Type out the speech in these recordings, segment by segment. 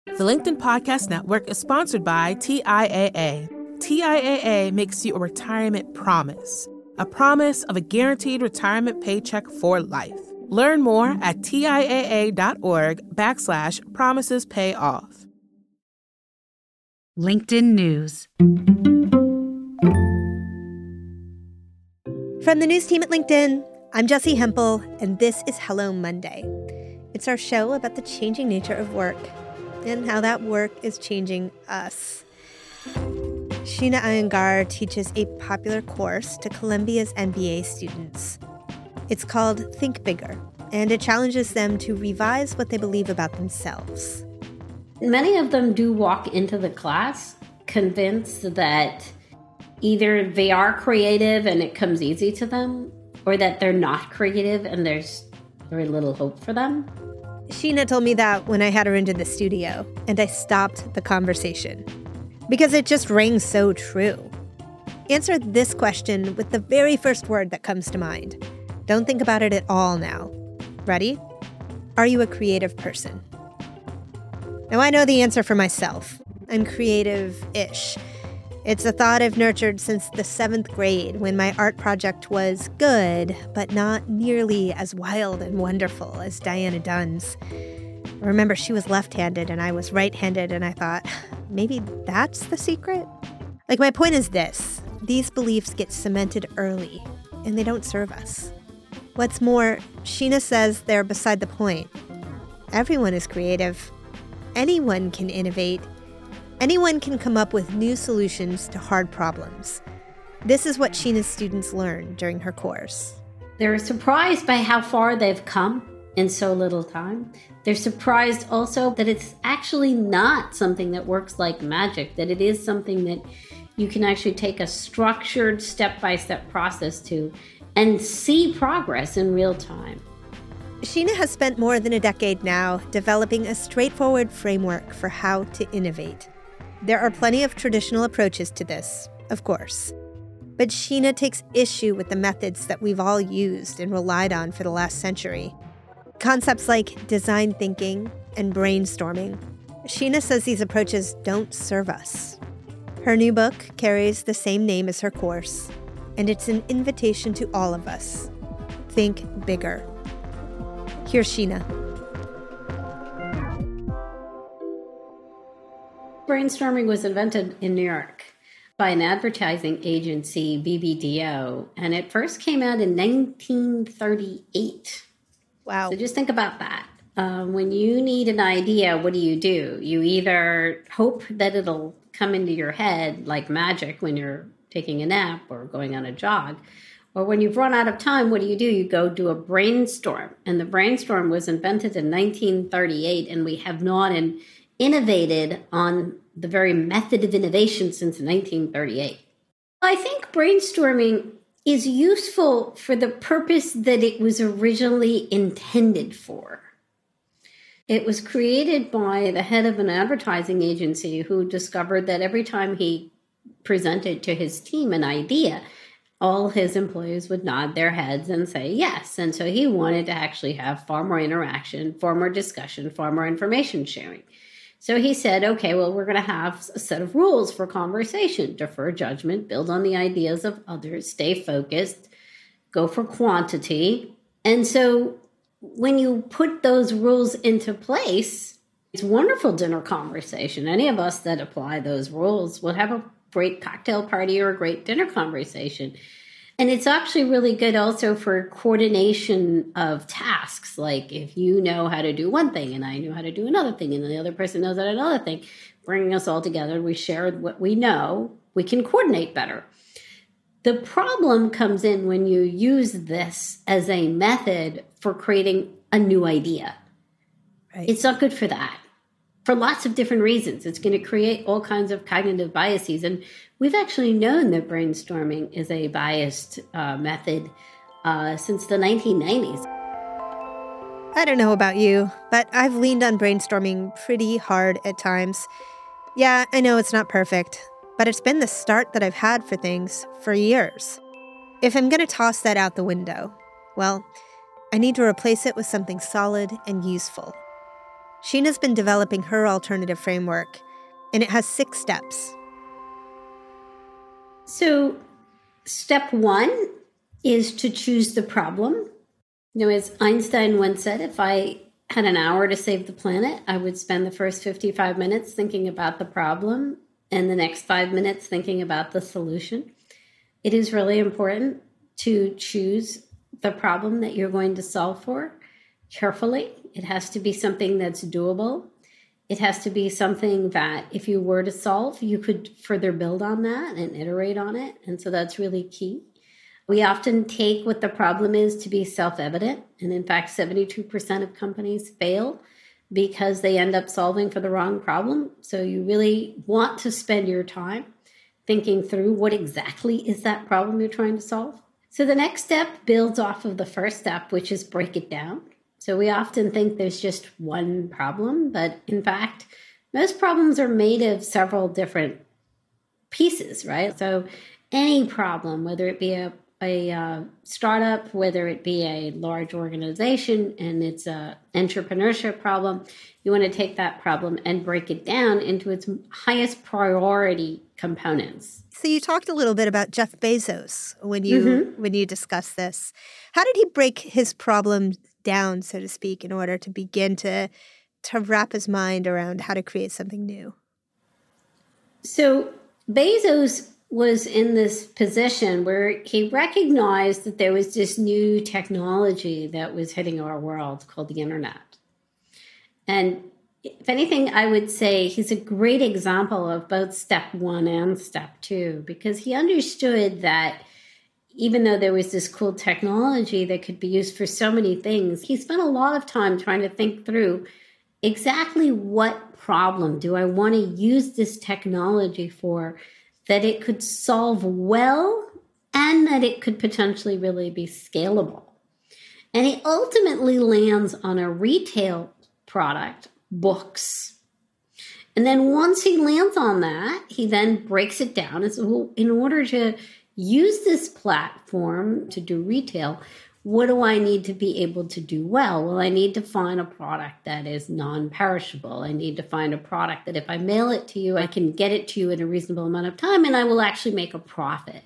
The LinkedIn Podcast Network is sponsored by TIAA. TIAA makes you a retirement promise, a promise of a guaranteed retirement paycheck for life. Learn more at TIAA.org/promises pay off. LinkedIn News. From the news team at LinkedIn, I'm Jessi Hempel, and this is Hello Monday. It's our show about the changing nature of work and how that work is changing us. Sheena Iyengar teaches a popular course to Columbia's MBA students. It's called Think Bigger, and it challenges them to revise what they believe about themselves. Many of them do walk into the class convinced that either they are creative and it comes easy to them, or that they're not creative and there's very little hope for them. Sheena told me that when I had her into the studio, and I stopped the conversation because it just rang so true. Answer this question with the very first word that comes to mind. Don't think about it at all now. Ready? Are you a creative person? Now, I know the answer for myself. I'm creative-ish. It's a thought I've nurtured since the 7th grade when my art project was good, but not nearly as wild and wonderful as Diana Dunn's. I remember she was left-handed and I was right-handed, and I thought, maybe that's the secret? Like, my point is this. These beliefs get cemented early, and they don't serve us. What's more, Sheena says they're beside the point. Everyone is creative. Anyone can innovate. Anyone can come up with new solutions to hard problems. This is what Sheena's students learn during her course. They're surprised by how far they've come in so little time. They're surprised also that it's actually not something that works like magic, that it is something that you can actually take a structured step-by-step process to and see progress in real time. Sheena has spent more than a decade now developing a straightforward framework for how to innovate. There are plenty of traditional approaches to this, of course. But Sheena takes issue with the methods that we've all used and relied on for the last century. Concepts like design thinking and brainstorming. Sheena says these approaches don't serve us. Her new book carries the same name as her course, and it's an invitation to all of us. Think bigger. Here's Sheena. Brainstorming was invented in New York by an advertising agency, BBDO, and it first came out in 1938. Wow. So just think about that. When you need an idea, what do? You either hope that it'll come into your head like magic when you're taking a nap or going on a jog, or when you've run out of time, what do? You go do a brainstorm. And the brainstorm was invented in 1938, and we have not innovated on the very method of innovation since 1938. I think brainstorming is useful for the purpose that it was originally intended for. It was created by the head of an advertising agency who discovered that every time he presented to his team an idea, all his employees would nod their heads and say yes. And so he wanted to actually have far more interaction, far more discussion, far more information sharing. So he said, okay, well, we're going to have a set of rules for conversation: defer judgment, build on the ideas of others, stay focused, go for quantity. And so when you put those rules into place, it's wonderful dinner conversation. Any of us that apply those rules will have a great cocktail party or a great dinner conversation. And it's actually really good also for coordination of tasks. Like if you know how to do one thing and I know how to do another thing and the other person knows how to do another thing, bringing us all together, we share what we know, we can coordinate better. The problem comes in when you use this as a method for creating a new idea. Right. It's not good for that. For lots of different reasons. It's going to create all kinds of cognitive biases. And we've actually known that brainstorming is a biased method since the 1990s. I don't know about you, but I've leaned on brainstorming pretty hard at times. Yeah, I know it's not perfect, but it's been the start that I've had for things for years. If I'm going to toss that out the window, well, I need to replace it with something solid and useful. Sheena's been developing her alternative framework, and it has 6 steps. So step 1 is to choose the problem. As Einstein once said, if I had an hour to save the planet, I would spend the first 55 minutes thinking about the problem and the next 5 minutes thinking about the solution. It is really important to choose the problem that you're going to solve for carefully. It has to be something that's doable. It has to be something that if you were to solve, you could further build on that and iterate on it. And so that's really key. We often take what the problem is to be self-evident. And in fact, 72% of companies fail because they end up solving for the wrong problem. So you really want to spend your time thinking through what exactly is that problem you're trying to solve. So the next step builds off of the first step, which is break it down. So we often think there's just one problem, but in fact, most problems are made of several different pieces, right? So any problem, whether it be a startup, whether it be a large organization and it's a entrepreneurship problem, you want to take that problem and break it down into its highest priority components. So you talked a little bit about Jeff Bezos when you discussed this. How did he break his problem down, so to speak, in order to begin to wrap his mind around how to create something new? So Bezos was in this position where he recognized that there was this new technology that was hitting our world called the internet. And if anything, I would say he's a great example of both step 1 and step 2, because he understood that even though there was this cool technology that could be used for so many things, he spent a lot of time trying to think through exactly what problem do I want to use this technology for, that it could solve well and that it could potentially really be scalable. And he ultimately lands on a retail product, books. And then once he lands on that, he then breaks it down as, well, in order to use this platform to do retail, what do I need to be able to do well? Well, I need to find a product that is non-perishable. I need to find a product that if I mail it to you, I can get it to you in a reasonable amount of time and I will actually make a profit.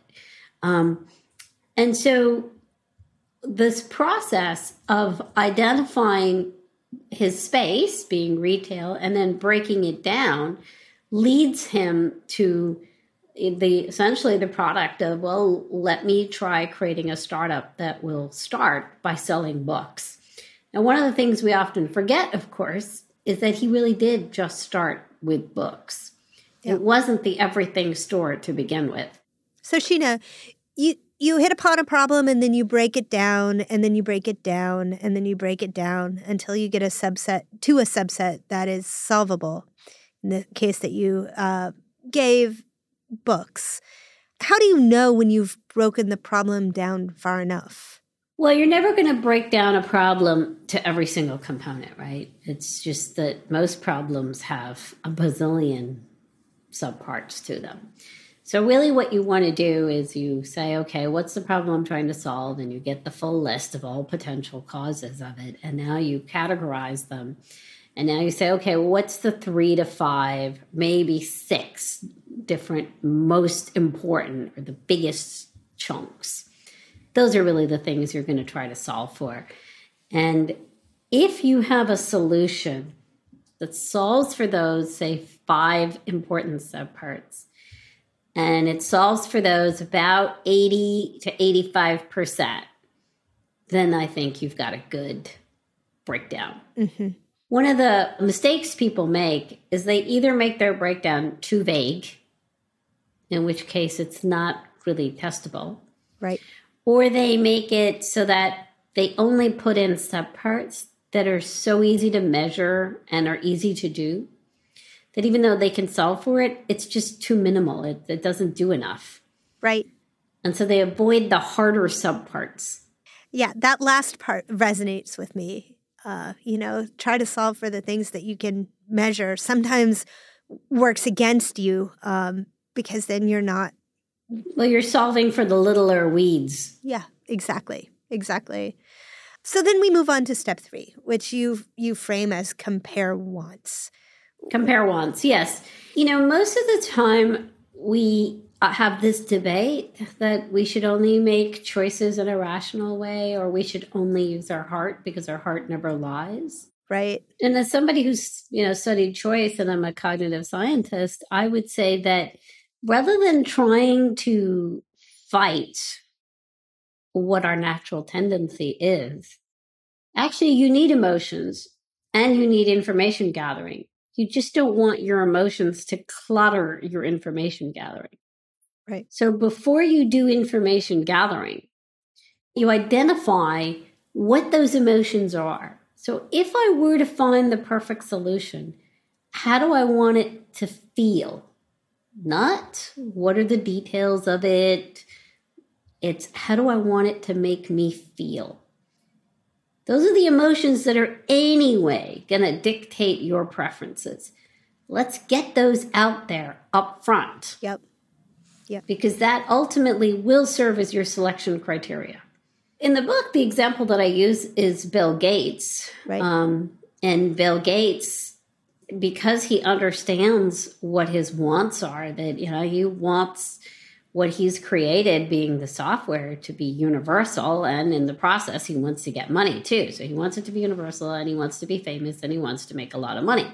And so this process of identifying his space, being retail, and then breaking it down leads him to essentially the product of, well, let me try creating a startup that will start by selling books. And one of the things we often forget, of course, is that he really did just start with books. Yeah. It wasn't the everything store to begin with. So Sheena, you hit upon a problem and then you break it down and then you break it down and then you break it down until you get a subset that is solvable. In the case that you gave, books. How do you know when you've broken the problem down far enough? Well, you're never going to break down a problem to every single component, right? It's just that most problems have a bazillion subparts to them. So really what you want to do is you say, okay, what's the problem I'm trying to solve? And you get the full list of all potential causes of it. And now you categorize them. And now you say, okay, well, what's the 3 to 5, maybe 6 different most important or the biggest chunks? Those are really the things you're going to try to solve for. And if you have a solution that solves for those, say, 5 important subparts, and it solves for those about 80 to 85%, then I think you've got a good breakdown. Mm-hmm. One of the mistakes people make is they either make their breakdown too vague, in which case it's not really testable. Right. Or they make it so that they only put in subparts that are so easy to measure and are easy to do that even though they can solve for it, it's just too minimal. It doesn't do enough. Right. And so they avoid the harder subparts. Yeah, that last part resonates with me. Try to solve for the things that you can measure sometimes works against you because then you're not. Well, you're solving for the littler weeds. Yeah, exactly. So then we move on to step 3, which you frame as compare wants. Compare wants, yes. Most of the time we have this debate that we should only make choices in a rational way, or we should only use our heart because our heart never lies. Right. And as somebody who's, studied choice, and I'm a cognitive scientist, I would say that rather than trying to fight what our natural tendency is, actually you need emotions and you need information gathering. You just don't want your emotions to clutter your information gathering. Right. So before you do information gathering, you identify what those emotions are. So if I were to find the perfect solution, how do I want it to feel? Not what are the details of it. It's how do I want it to make me feel? Those are the emotions that are anyway going to dictate your preferences. Let's get those out there up front. Yep. Because that ultimately will serve as your selection criteria. In the book, the example that I use is Bill Gates. Right. And Bill Gates, because he understands what his wants are, that, he wants what he's created, being the software, to be universal. And in the process, he wants to get money too. So he wants it to be universal, and he wants to be famous, and he wants to make a lot of money.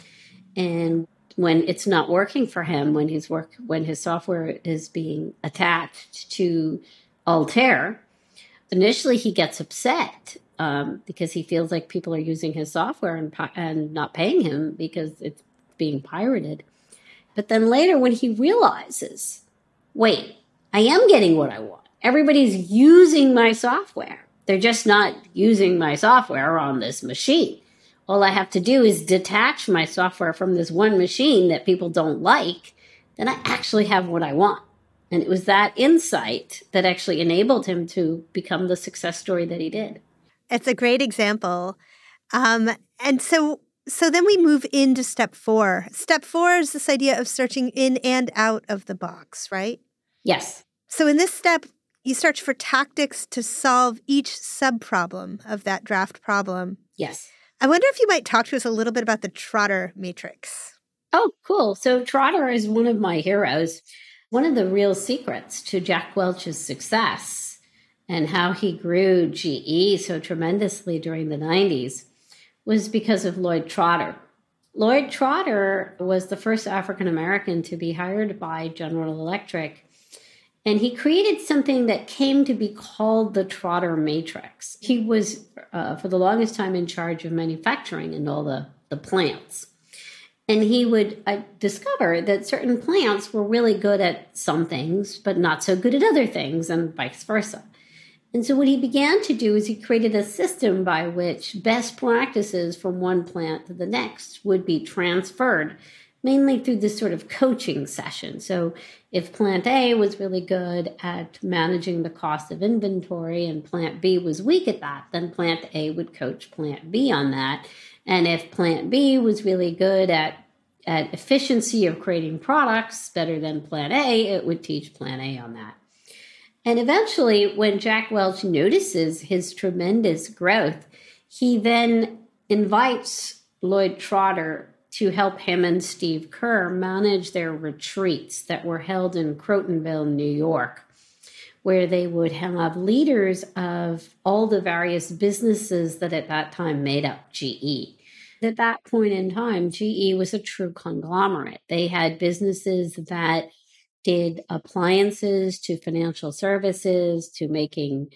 And when it's not working for him, when his software is being attached to Altair, initially he gets upset because he feels like people are using his software and not paying him because it's being pirated. But then later, when he realizes, wait, I am getting what I want. Everybody's using my software. They're just not using my software on this machine. All I have to do is detach my software from this one machine that people don't like, then I actually have what I want. And it was that insight that actually enabled him to become the success story that he did. It's a great example. And so then we move into step 4. Step 4 is this idea of searching in and out of the box, right? Yes. So in this step, you search for tactics to solve each sub-problem of that draft problem. Yes. I wonder if you might talk to us a little bit about the Trotter matrix. Oh, cool. So Trotter is one of my heroes. One of the real secrets to Jack Welch's success and how he grew GE so tremendously during the 90s was because of Lloyd Trotter. Lloyd Trotter was the first African American to be hired by General Electric. And he created something that came to be called the Trotter Matrix. He was, for the longest time, in charge of manufacturing in all the plants. And he would discover that certain plants were really good at some things, but not so good at other things, and vice versa. And so what he began to do is he created a system by which best practices from one plant to the next would be transferred, mainly through this sort of coaching session. So if plant A was really good at managing the cost of inventory and plant B was weak at that, then plant A would coach plant B on that. And if plant B was really good at efficiency of creating products better than plant A, it would teach plant A on that. And eventually, when Jack Welch notices his tremendous growth, he then invites Lloyd Trotter to help him and Steve Kerr manage their retreats that were held in Crotonville, New York, where they would have leaders of all the various businesses that at that time made up GE. At that point in time, GE was a true conglomerate. They had businesses that did appliances to financial services to making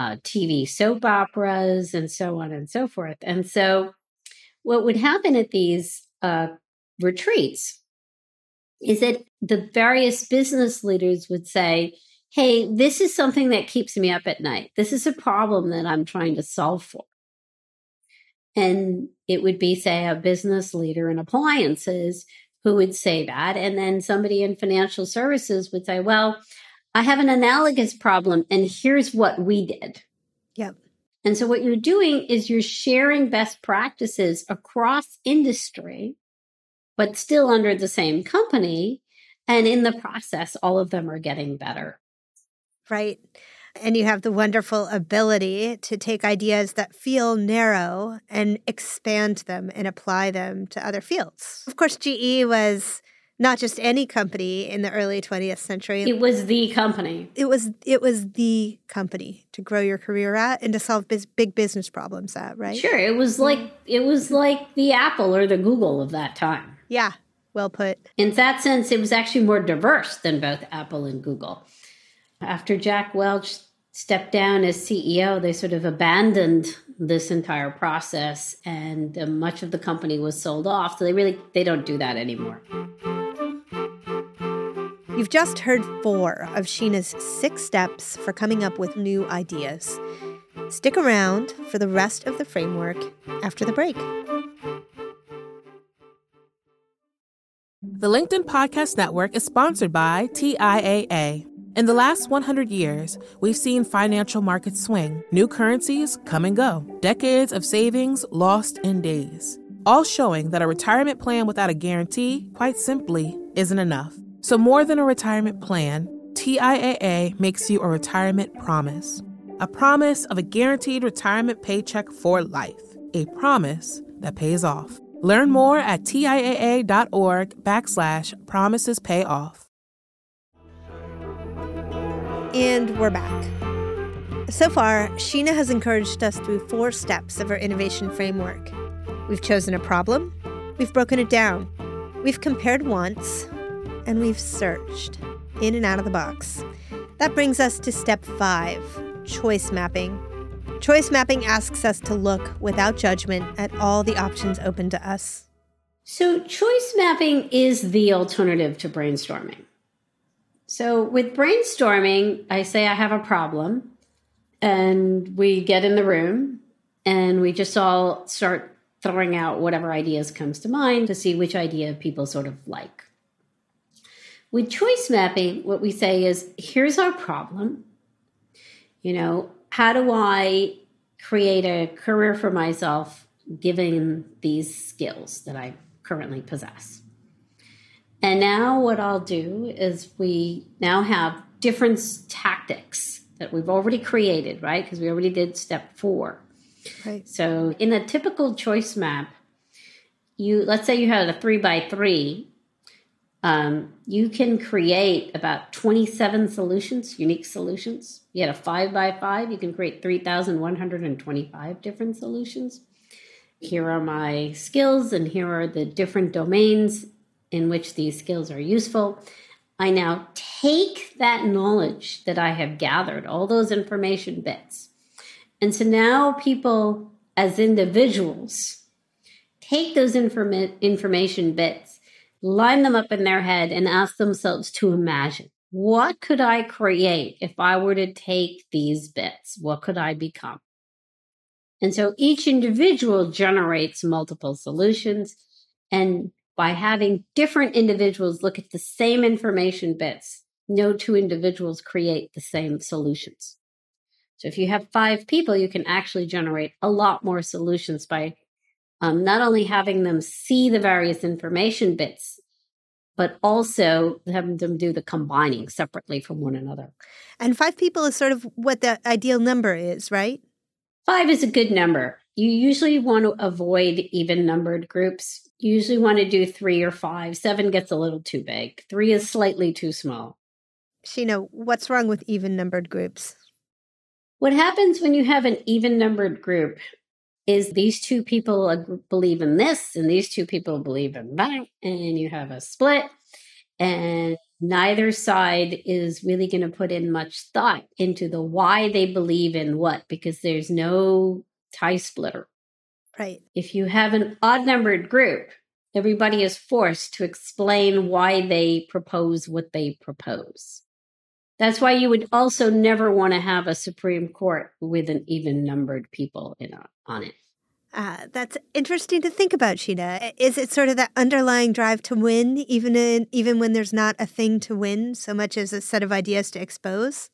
TV soap operas and so on and so forth. And so what would happen at these retreats is that the various business leaders would say, hey, this is something that keeps me up at night. This is a problem that I'm trying to solve for. And it would be, say, a business leader in appliances who would say that. And then somebody in financial services would say, well, I have an analogous problem, and here's what we did. Yep. And so what you're doing is you're sharing best practices across industry, but still under the same company. And in the process, all of them are getting better. Right. And you have the wonderful ability to take ideas that feel narrow and expand them and apply them to other fields. Of course, GE was not just any company in the early 20th century. It was the company. It was the company to grow your career at and to solve big business problems at, right? Sure. It was like the Apple or the Google of that time. Yeah, well put. In that sense, it was actually more diverse than both Apple and Google. After Jack Welch stepped down as CEO, they sort of abandoned this entire process, and much of the company was sold off. So they don't do that anymore. You've just heard 4 of Sheena's 6 steps for coming up with new ideas. Stick around for the rest of the framework after the break. The LinkedIn Podcast Network is sponsored by TIAA. In the last 100 years, we've seen financial markets swing, new currencies come and go, decades of savings lost in days, all showing that a retirement plan without a guarantee, quite simply, isn't enough. So more than a retirement plan, TIAA makes you a retirement promise. A promise of a guaranteed retirement paycheck for life. A promise that pays off. Learn more at TIAA.org/promisespayoff. And we're back. So far, Sheena has encouraged us through 4 steps of her innovation framework. We've chosen a problem, we've broken it down, we've compared wants, and we've searched in and out of the box. That brings us to step 5, choice mapping. Choice mapping asks us to look without judgment at all the options open to us. So choice mapping is the alternative to brainstorming. So with brainstorming, I say I have a problem, and we get in the room, and we just all start throwing out whatever ideas comes to mind to see which idea people sort of like. With choice mapping, what we say is, here's our problem. How do I create a career for myself given these skills that I currently possess? And now what I'll do is we now have different tactics that we've already created, right? Because we already did step 4. Right. So in a typical choice map, let's say you had a 3x3, you can create about 27 solutions, unique solutions. You had a 5x5, you can create 3,125 different solutions. Here are my skills, and here are the different domains in which these skills are useful. I now take that knowledge that I have gathered, all those information bits. And so now people as individuals take those information bits, line them up in their head, and ask themselves to imagine, what could I create if I were to take these bits? What could I become? And so each individual generates multiple solutions, and by having different individuals look at the same information bits, no 2 individuals create the same solutions. So if you have 5 people, you can actually generate a lot more solutions by not only having them see the various information bits, but also having them do the combining separately from one another. And 5 people is sort of what the ideal number is, right? 5 is a good number. You usually want to avoid even-numbered groups. You usually want to do 3 or 5. 7 gets a little too big. 3 is slightly too small. Sheena, what's wrong with even-numbered groups? What happens when you have an even-numbered group is these 2 people believe in this, and these 2 people believe in that, and you have a split, and neither side is really going to put in much thought into the why they believe in what, because there's no tie splitter. Right. If you have an odd-numbered group, everybody is forced to explain why they propose what they propose. That's why you would also never want to have a Supreme Court with an even-numbered people on it. That's interesting to think about, Sheena. Is it sort of that underlying drive to win, even when there's not a thing to win, so much as a set of ideas to expose?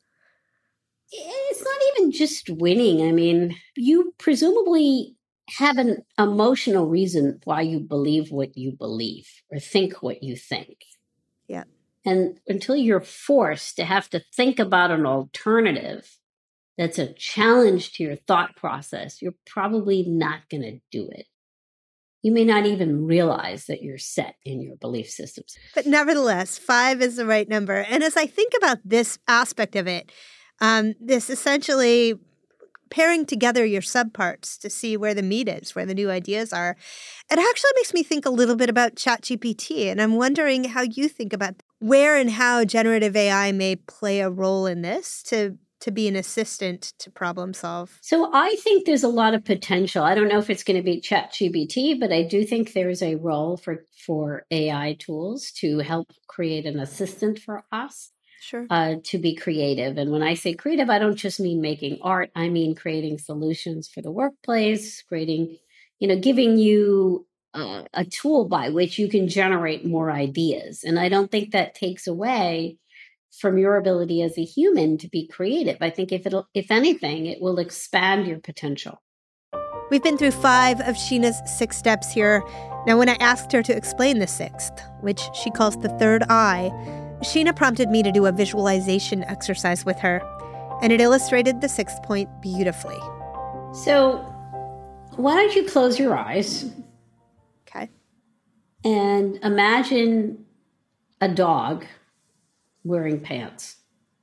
It's not even just winning. I mean, you presumably have an emotional reason why you believe what you believe or think what you think. Yeah. And until you're forced to have to think about an alternative, that's a challenge to your thought process, you're probably not going to do it. You may not even realize that you're set in your belief systems. But nevertheless, 5 is the right number. And as I think about this aspect of it, this essentially pairing together your subparts to see where the meat is, where the new ideas are, it actually makes me think a little bit about ChatGPT. And I'm wondering how you think about where and how generative AI may play a role in this to be an assistant to problem solve. So I think there's a lot of potential. I don't know if it's going to be ChatGPT, but I do think there's a role for AI tools to help create an assistant for us. Sure. To be creative. And when I say creative, I don't just mean making art. I mean creating solutions for the workplace, giving you a tool by which you can generate more ideas. And I don't think that takes away from your ability as a human to be creative. I think if anything, it will expand your potential. We've been through 5 of Sheena's 6 steps here. Now, when I asked her to explain the 6th, which she calls the third eye, Sheena prompted me to do a visualization exercise with her, and it illustrated the 6th point beautifully. So, why don't you close your eyes? Okay. And imagine a dog wearing pants.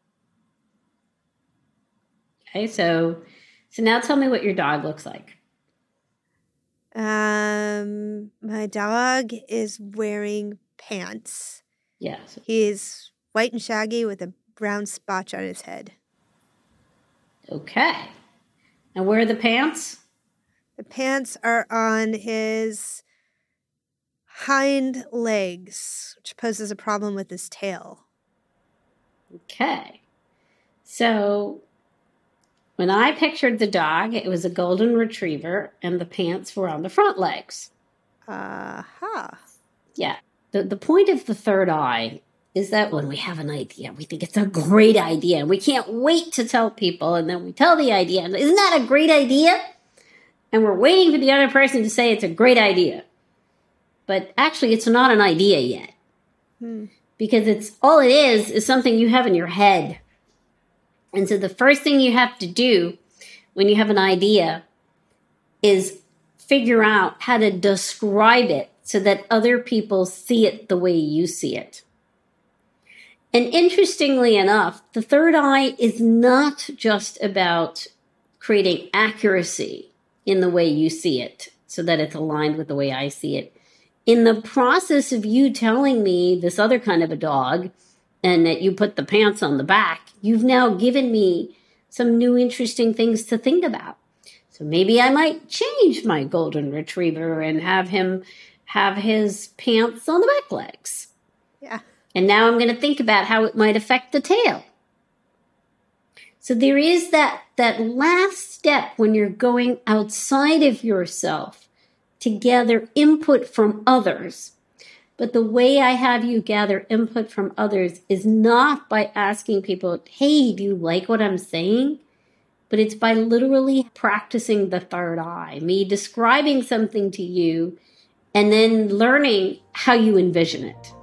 Okay, so now tell me what your dog looks like. My dog is wearing pants. Yes. He's white and shaggy with a brown spotch on his head. Okay. And where are the pants? The pants are on his hind legs, which poses a problem with his tail. Okay. So when I pictured the dog, it was a golden retriever and the pants were on the front legs. Aha. Yeah. The point of the third eye is that when we have an idea, we think it's a great idea and we can't wait to tell people, and then we tell the idea, and isn't that a great idea? And we're waiting for the other person to say it's a great idea. But actually, it's not an idea yet. Because it is something you have in your head. And so the first thing you have to do when you have an idea is figure out how to describe it so that other people see it the way you see it. And interestingly enough, the third eye is not just about creating accuracy in the way you see it so that it's aligned with the way I see it. In the process of you telling me this other kind of a dog and that you put the pants on the back, you've now given me some new interesting things to think about. So maybe I might change my golden retriever and have him have his pants on the back legs. Yeah. And now I'm going to think about how it might affect the tail. So there is that last step when you're going outside of yourself to gather input from others. But the way I have you gather input from others is not by asking people, hey, do you like what I'm saying? But it's by literally practicing the third eye, me describing something to you and then learning how you envision it.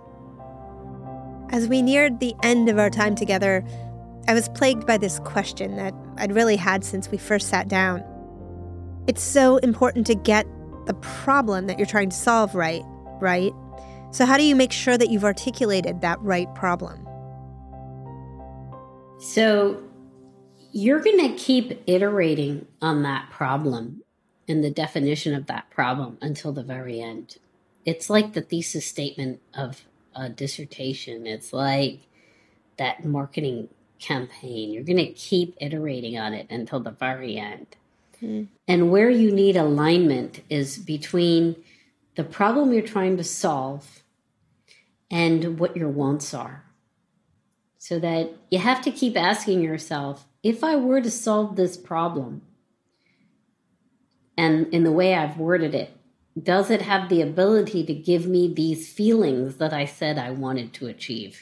As we neared the end of our time together, I was plagued by this question that I'd really had since we first sat down. It's so important to get the problem that you're trying to solve right? So how do you make sure that you've articulated that right problem? So you're going to keep iterating on that problem and the definition of that problem until the very end. It's like the thesis statement of a dissertation. It's like that marketing campaign. You're going to keep iterating on it until the very end. And where you need alignment is between the problem you're trying to solve and what your wants are. So that you have to keep asking yourself, if I were to solve this problem, and in the way I've worded it, does it have the ability to give me these feelings that I said I wanted to achieve?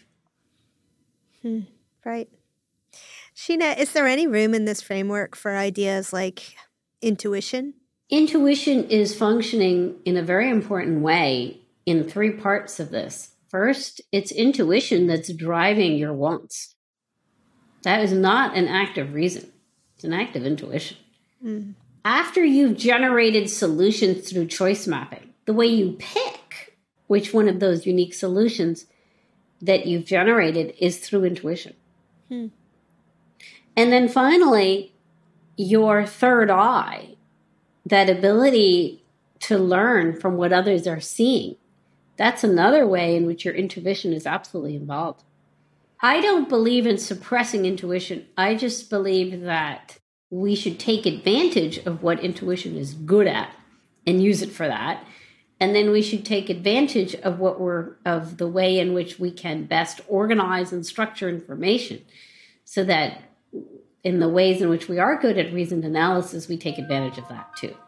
Right. Sheena, is there any room in this framework for ideas like intuition? Intuition is functioning in a very important way in 3 parts of this. First, it's intuition that's driving your wants. That is not an act of reason. It's an act of intuition. After you've generated solutions through choice mapping, the way you pick which one of those unique solutions that you've generated is through intuition. And then finally, your third eye, that ability to learn from what others are seeing, that's another way in which your intuition is absolutely involved. I don't believe in suppressing intuition. I just believe that we should take advantage of what intuition is good at and use it for that. And then we should take advantage of of the way in which we can best organize and structure information so that in the ways in which we are good at reasoned analysis, we take advantage of that too.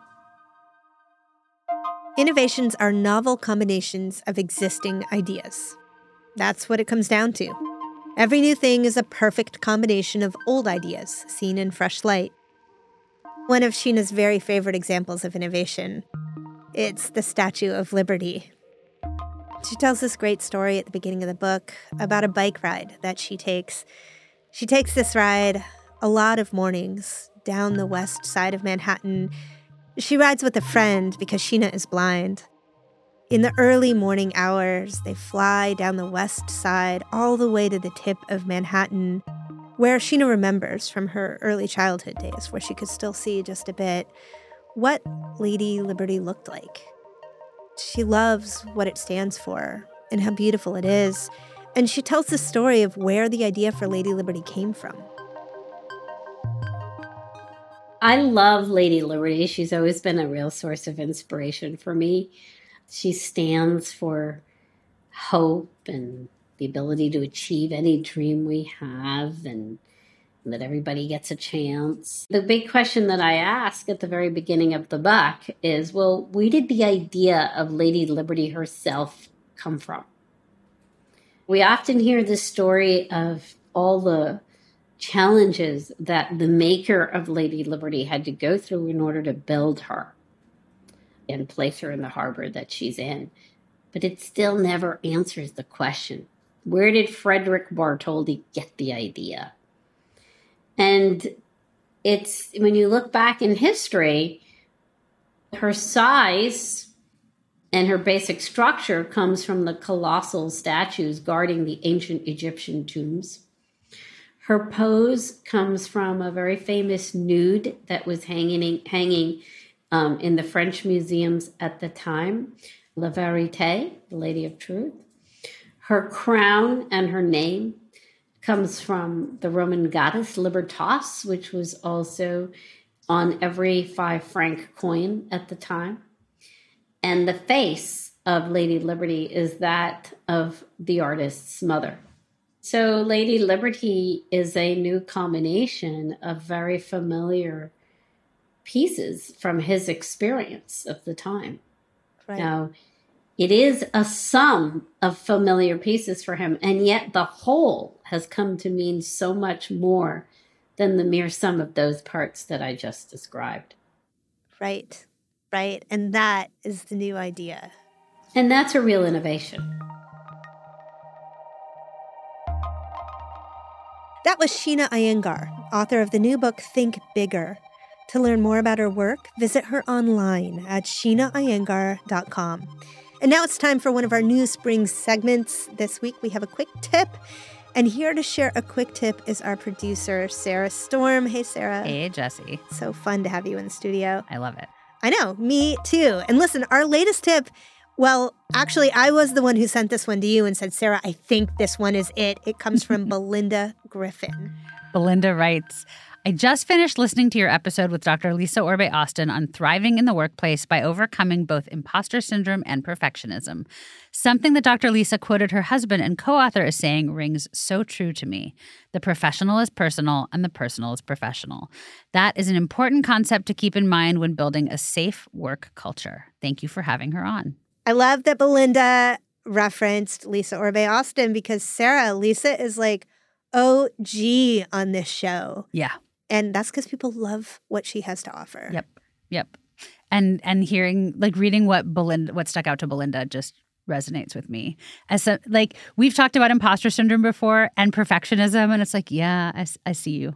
Innovations are novel combinations of existing ideas. That's what it comes down to. Every new thing is a perfect combination of old ideas seen in fresh light. One of Sheena's very favorite examples of innovation, it's the Statue of Liberty. She tells this great story at the beginning of the book about a bike ride that she takes. She takes this ride a lot of mornings down the west side of Manhattan. She rides with a friend because Sheena is blind. In the early morning hours, they fly down the west side all the way to the tip of Manhattan, where Sheena remembers from her early childhood days, where she could still see just a bit, what Lady Liberty looked like. She loves what it stands for and how beautiful it is, and she tells the story of where the idea for Lady Liberty came from. I love Lady Liberty. She's always been a real source of inspiration for me. She stands for hope and the ability to achieve any dream we have and that everybody gets a chance. The big question that I ask at the very beginning of the book is, well, where did the idea of Lady Liberty herself come from? We often hear the story of all the challenges that the maker of Lady Liberty had to go through in order to build her and place her in the harbor that she's in. But it still never answers the question, where did Frederick Bartholdi get the idea? And it's, when you look back in history, her size and her basic structure comes from the colossal statues guarding the ancient Egyptian tombs. Her pose comes from a very famous nude that was hanging in the French museums at the time, La Vérité, the Lady of Truth. Her crown and her name comes from the Roman goddess Libertas, which was also on every 5-franc coin at the time. And the face of Lady Liberty is that of the artist's mother. So Lady Liberty is a new combination of very familiar pieces from his experience of the time. Right. Now, it is a sum of familiar pieces for him, and yet the whole has come to mean so much more than the mere sum of those parts that I just described. Right, right. And that is the new idea. And that's a real innovation. That was Sheena Iyengar, author of the new book, Think Bigger. To learn more about her work, visit her online at SheenaIyengar.com. And now it's time for one of our new spring segments. This week we have a quick tip. And here to share a quick tip is our producer, Sarah Storm. Hey, Sarah. Hey, Jessie. So fun to have you in the studio. I love it. I know, me too. And listen, our latest tip, well, actually, I was the one who sent this one to you and said, Sarah, I think this one is it. It comes from Belinda Griffin. Belinda writes, I just finished listening to your episode with Dr. Lisa Orbe-Austin on thriving in the workplace by overcoming both imposter syndrome and perfectionism. Something that Dr. Lisa quoted her husband and co-author as saying rings so true to me. The professional is personal and the personal is professional. That is an important concept to keep in mind when building a safe work culture. Thank you for having her on. I love that Belinda referenced Lisa Orbe-Austin because Sarah, Lisa is like OG on this show. Yeah. And that's because people love what she has to offer. Yep. And hearing, like, reading what stuck out to Belinda just resonates with me. We've talked about imposter syndrome before and perfectionism, and it's like, yeah, I see you.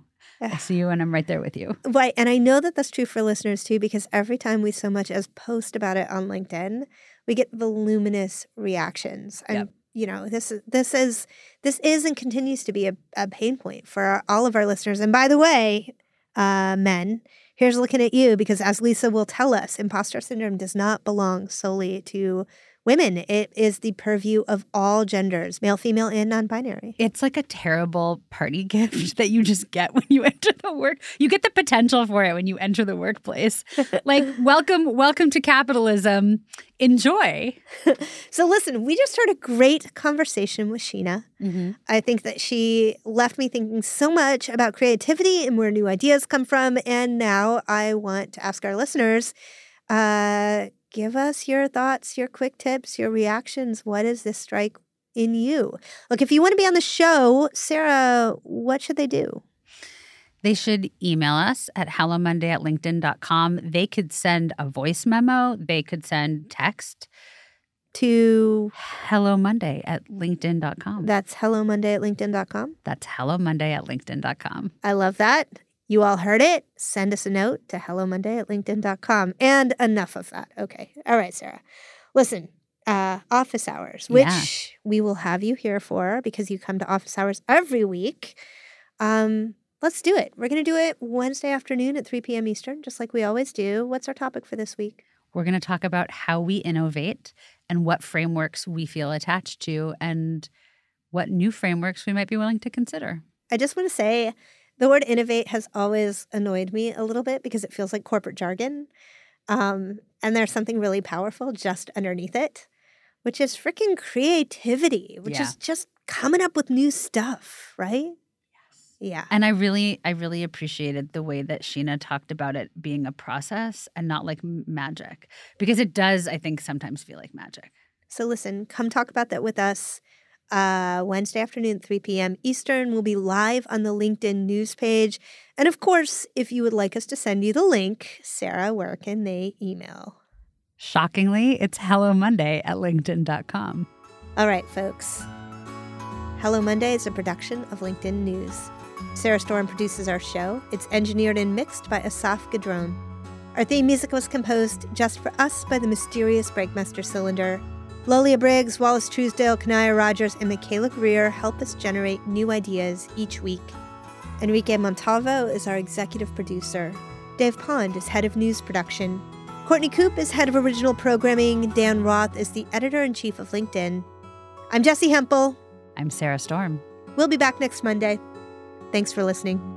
I see you and I'm right there with you. Right. And I know that that's true for listeners too, because every time we so much as post about it on LinkedIn, we get voluminous reactions. And, this is and continues to be a pain point for all of our listeners. And by the way, men, here's looking at you, because as Lisa will tell us, imposter syndrome does not belong solely to women. It is the purview of all genders, male, female, and non-binary. It's like a terrible party gift that you just get when you enter the work. You get the potential for it when you enter the workplace. Like, welcome to capitalism. Enjoy. So listen, we just heard a great conversation with Sheena. Mm-hmm. I think that she left me thinking so much about creativity and where new ideas come from. And now I want to ask our listeners, give us your thoughts, your quick tips, your reactions. What does this strike in you? Look, if you want to be on the show, Sarah, what should they do? They should email us at hellomonday@linkedin.com. They could send a voice memo. They could send text to hellomonday@linkedin.com. That's hellomonday@linkedin.com? That's hellomonday@linkedin.com. I love that. You all heard it. Send us a note to hellomonday@linkedin.com. And enough of that. Okay. All right, Sarah. Listen, office hours, which we will have you here for because you come to office hours every week. Let's do it. We're going to do it Wednesday afternoon at 3 p.m. Eastern, just like we always do. What's our topic for this week? We're going to talk about how we innovate and what frameworks we feel attached to and what new frameworks we might be willing to consider. I just want to say the word innovate has always annoyed me a little bit because it feels like corporate jargon. And there's something really powerful just underneath it, which is freaking creativity, which is just coming up with new stuff, right? Yeah. And I really appreciated the way that Sheena talked about it being a process and not like magic, because it does, I think, sometimes feel like magic. So listen, come talk about that with us. Wednesday afternoon at 3 p.m. Eastern. We'll be live on the LinkedIn news page. And of course, if you would like us to send you the link, Sarah, where can they email? Shockingly, it's hellomonday@linkedin.com. All right, folks. Hello Monday is a production of LinkedIn News. Sarah Storm produces our show. It's engineered and mixed by Asaf Gadron. Our theme music was composed just for us by the mysterious Breakmaster Cylinder. Lolia Briggs, Wallace Truesdale, Kanaya Rogers, and Michaela Greer help us generate new ideas each week. Enrique Montalvo is our executive producer. Dave Pond is head of news production. Courtney Coop is head of original programming. Dan Roth is the editor-in-chief of LinkedIn. I'm Jessie Hempel. I'm Sarah Storm. We'll be back next Monday. Thanks for listening.